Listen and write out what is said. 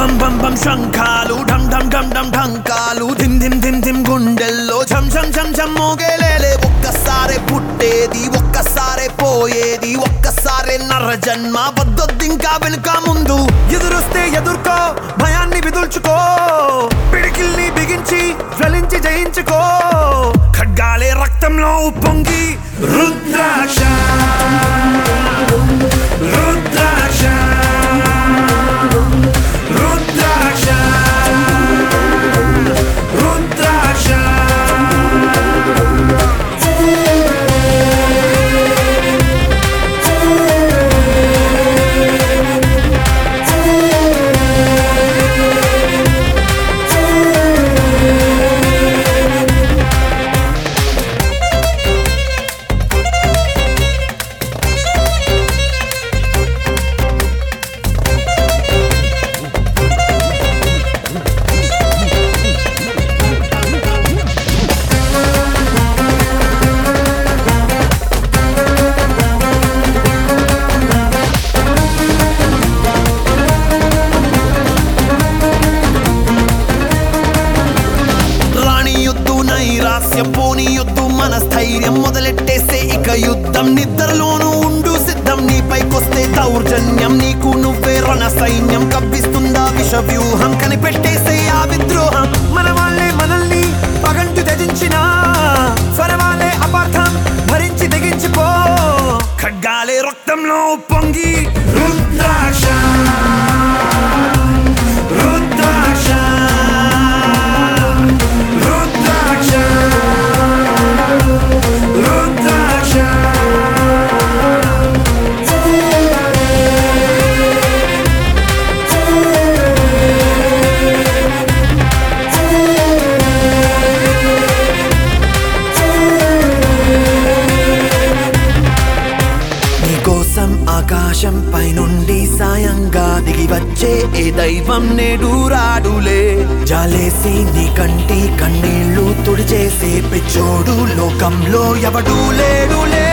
బం బం శంఖాలు ఢం ఢం ఢం ఢం ఢంకాలు ధిమ్ ధిమ్ ధిమ్ ధిమ్ గుండెల్లో ఝం ఝం ఝం ఝం మోగేలేలే ఒక్కసారే పుట్టేది ఒక్కసారే పోయేది ఒక్కసారే నర జన్మ వద్దొద్దింకా వెనుక ముందు ఎదురొస్తే ఎదుర్కో భయాన్ని విదుల్చుకో పిడికిల్ని బిగించి జ్వలించి జయించుకో ఖడ్గాలే రక్తంలో ఉప్పొంగి రుద్రాక్ష రుద్రాక్ష రుద్రాక్ష రుద్రాక్ష పోనీయొద్దు మన స్థైర్యం మొదలెట్టేసే ఇక యుద్ధం నిద్రలోనూ ఉండు సిద్ధం నీపైకొస్తే దౌర్జన్యం నీకు నువ్వే రణ సైన్యం కవ్విస్తుందా విష వ్యూహం కనిపెట్టేసే ఆ విద్రోహం మన వాళ్ళే మనల్ని పగంటు త్యజించినా స్వరవాలే అపార్థం భరించి తెగించిపో ఖడ్గాలే రక్తంలో పొంగి రుద్రాక్ష రుద్రాక్ష రుద్రాక్ష రుద్రాక్ష నీకోసం ఆకాశం పైనుండి సాయంగా దిగి వచ్చే ఏ దైవం నేడు రాడులే జాలేసి నీ కంటి కన్నీళ్లు తుడిచేసే పిచ్చోడు లోకంలో ఎవడూ లేడులే